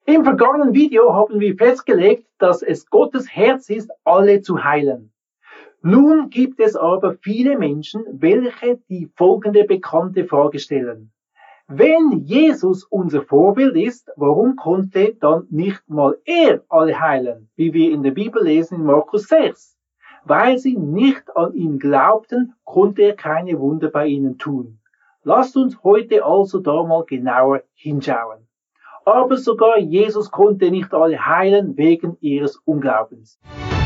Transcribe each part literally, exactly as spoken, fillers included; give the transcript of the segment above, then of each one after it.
Im vergangenen Video haben wir festgelegt, dass es Gottes Herz ist, alle zu heilen. Nun gibt es aber viele Menschen, welche die folgende bekannte Frage stellen. Wenn Jesus unser Vorbild ist, warum konnte dann nicht mal er alle heilen, wie wir in der Bibel lesen in Markus sechs? Weil sie nicht an ihn glaubten, konnte er keine Wunder bei ihnen tun. Lasst uns heute also da mal genauer hinschauen. Aber sogar Jesus konnte nicht alle heilen wegen ihres Unglaubens.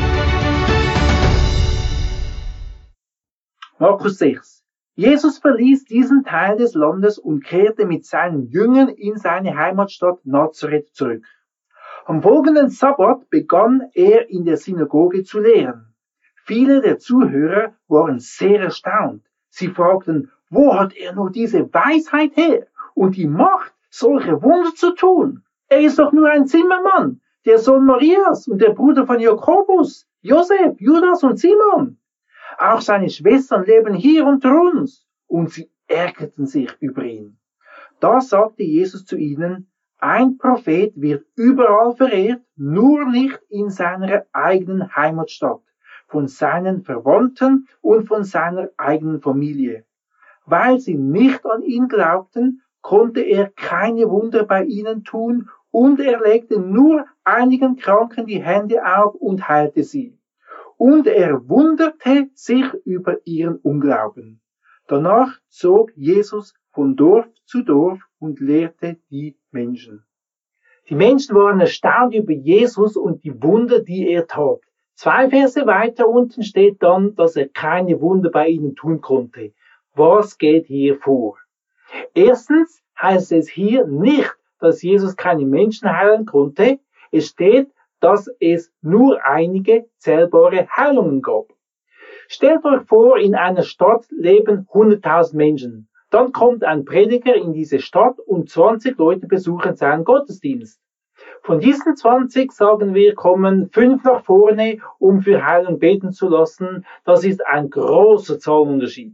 Markus sechs. Jesus verließ diesen Teil des Landes und kehrte mit seinen Jüngern in seine Heimatstadt Nazareth zurück. Am folgenden Sabbat begann er in der Synagoge zu lehren. Viele der Zuhörer waren sehr erstaunt. Sie fragten, wo hat er nur diese Weisheit her und die Macht, solche Wunder zu tun? Er ist doch nur ein Zimmermann, der Sohn Marias und der Bruder von Jakobus, Josef, Judas und Simon. Auch seine Schwestern leben hier unter uns. Und sie ärgerten sich über ihn. Da sagte Jesus zu ihnen, ein Prophet wird überall verehrt, nur nicht in seiner eigenen Heimatstadt, von seinen Verwandten und von seiner eigenen Familie. Weil sie nicht an ihn glaubten, konnte er keine Wunder bei ihnen tun und er legte nur einigen Kranken die Hände auf und heilte sie. Und er wunderte sich über ihren Unglauben. Danach zog Jesus von Dorf zu Dorf und lehrte die Menschen. Die Menschen waren erstaunt über Jesus und die Wunder, die er tat. Zwei Verse weiter unten steht dann, dass er keine Wunder bei ihnen tun konnte. Was geht hier vor? Erstens heißt es hier nicht, dass Jesus keine Menschen heilen konnte. Es steht, dass es nur einige zählbare Heilungen gab. Stellt euch vor, in einer Stadt leben hunderttausend Menschen. Dann kommt ein Prediger in diese Stadt und zwanzig Leute besuchen seinen Gottesdienst. Von diesen zwanzig, sagen wir, kommen fünf nach vorne, um für Heilung beten zu lassen. Das ist ein großer Zahlenunterschied.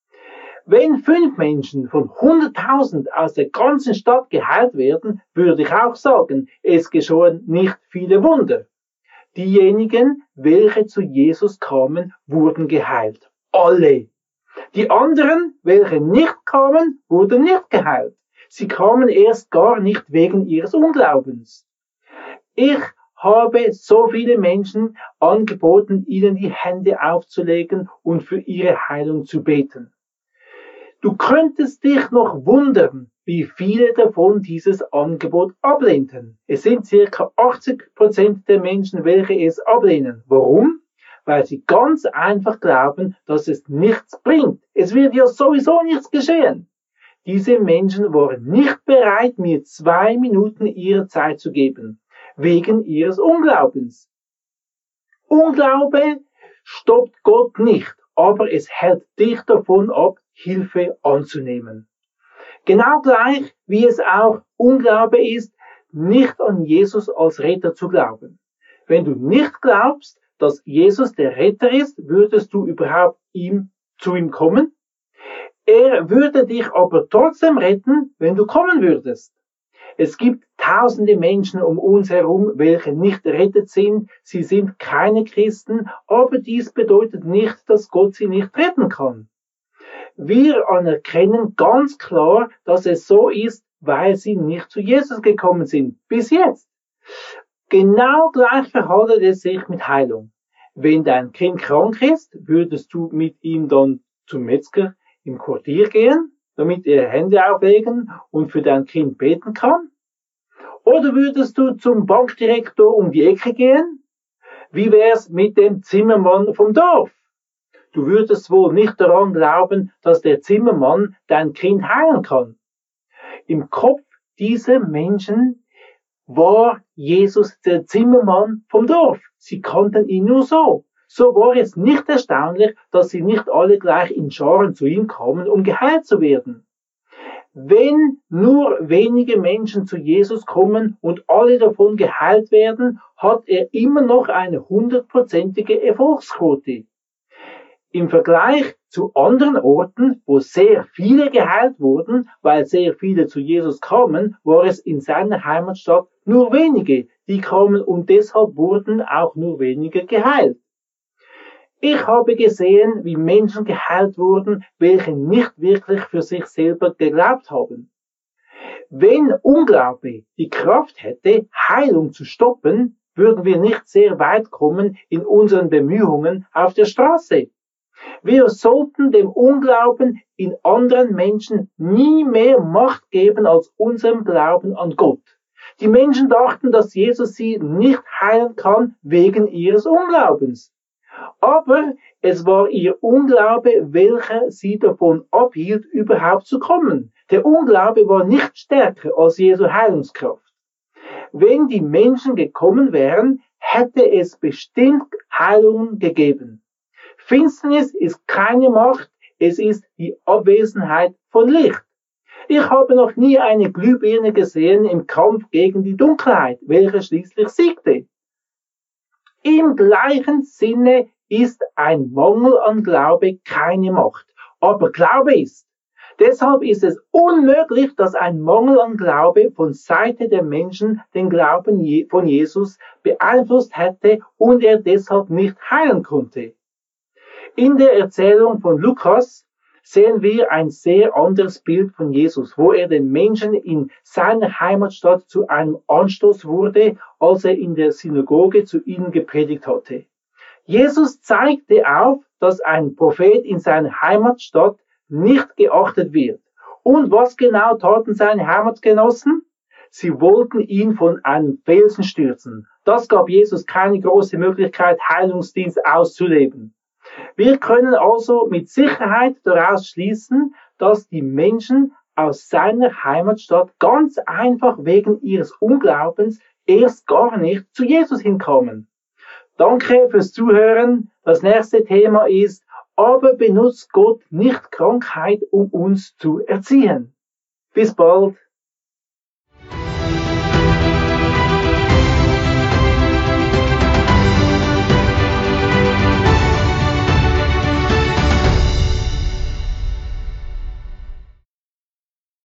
Wenn fünf Menschen von hunderttausend aus der ganzen Stadt geheilt werden, würde ich auch sagen, es geschahen nicht viele Wunder. Diejenigen, welche zu Jesus kamen, wurden geheilt. Alle. Die anderen, welche nicht kamen, wurden nicht geheilt. Sie kamen erst gar nicht wegen ihres Unglaubens. Ich habe so viele Menschen angeboten, ihnen die Hände aufzulegen und für ihre Heilung zu beten. Du könntest dich noch wundern, wie viele davon dieses Angebot ablehnten. Es sind circa achtzig Prozent der Menschen, welche es ablehnen. Warum? Weil sie ganz einfach glauben, dass es nichts bringt. Es wird ja sowieso nichts geschehen. Diese Menschen waren nicht bereit, mir zwei Minuten ihrer Zeit zu geben, wegen ihres Unglaubens. Unglaube stoppt Gott nicht, aber es hält dich davon ab, Hilfe anzunehmen. Genau gleich, wie es auch Unglaube ist, nicht an Jesus als Retter zu glauben. Wenn du nicht glaubst, dass Jesus der Retter ist, würdest du überhaupt ihm, zu ihm kommen? Er würde dich aber trotzdem retten, wenn du kommen würdest. Es gibt tausende Menschen um uns herum, welche nicht errettet sind. Sie sind keine Christen, aber dies bedeutet nicht, dass Gott sie nicht retten kann. Wir anerkennen ganz klar, dass es so ist, weil sie nicht zu Jesus gekommen sind. Bis jetzt. Genau gleich verhaltet es sich mit Heilung. Wenn dein Kind krank ist, würdest du mit ihm dann zum Metzger im Quartier gehen, damit er Hände auflegen und für dein Kind beten kann? Oder würdest du zum Bankdirektor um die Ecke gehen? Wie wär's mit dem Zimmermann vom Dorf? Du würdest wohl nicht daran glauben, dass der Zimmermann dein Kind heilen kann. Im Kopf dieser Menschen war Jesus der Zimmermann vom Dorf. Sie kannten ihn nur so. So war es nicht erstaunlich, dass sie nicht alle gleich in Scharen zu ihm kamen, um geheilt zu werden. Wenn nur wenige Menschen zu Jesus kommen und alle davon geheilt werden, hat er immer noch eine hundertprozentige Erfolgsquote. Im Vergleich zu anderen Orten, wo sehr viele geheilt wurden, weil sehr viele zu Jesus kamen, war es in seiner Heimatstadt nur wenige, die kamen und deshalb wurden auch nur wenige geheilt. Ich habe gesehen, wie Menschen geheilt wurden, welche nicht wirklich für sich selber geglaubt haben. Wenn Unglaube die Kraft hätte, Heilung zu stoppen, würden wir nicht sehr weit kommen in unseren Bemühungen auf der Straße. Wir sollten dem Unglauben in anderen Menschen nie mehr Macht geben als unserem Glauben an Gott. Die Menschen dachten, dass Jesus sie nicht heilen kann wegen ihres Unglaubens. Aber es war ihr Unglaube, welcher sie davon abhielt, überhaupt zu kommen. Der Unglaube war nicht stärker als Jesu Heilungskraft. Wenn die Menschen gekommen wären, hätte es bestimmt Heilungen gegeben. Finsternis ist keine Macht, es ist die Abwesenheit von Licht. Ich habe noch nie eine Glühbirne gesehen im Kampf gegen die Dunkelheit, welche schließlich siegte. Im gleichen Sinne ist ein Mangel an Glaube keine Macht, aber Glaube ist. Deshalb ist es unmöglich, dass ein Mangel an Glaube von Seite der Menschen den Glauben von Jesus beeinflusst hätte und er deshalb nicht heilen konnte. In der Erzählung von Lukas sehen wir ein sehr anderes Bild von Jesus, wo er den Menschen in seiner Heimatstadt zu einem Anstoß wurde, als er in der Synagoge zu ihnen gepredigt hatte. Jesus zeigte auf, dass ein Prophet in seiner Heimatstadt nicht geachtet wird. Und was genau taten seine Heimatgenossen? Sie wollten ihn von einem Felsen stürzen. Das gab Jesus keine große Möglichkeit, Heilungsdienst auszuleben. Wir können also mit Sicherheit daraus schließen, dass die Menschen aus seiner Heimatstadt ganz einfach wegen ihres Unglaubens erst gar nicht zu Jesus hinkamen. Danke fürs Zuhören. Das nächste Thema ist, aber benutzt Gott nicht Krankheit, um uns zu erziehen. Bis bald.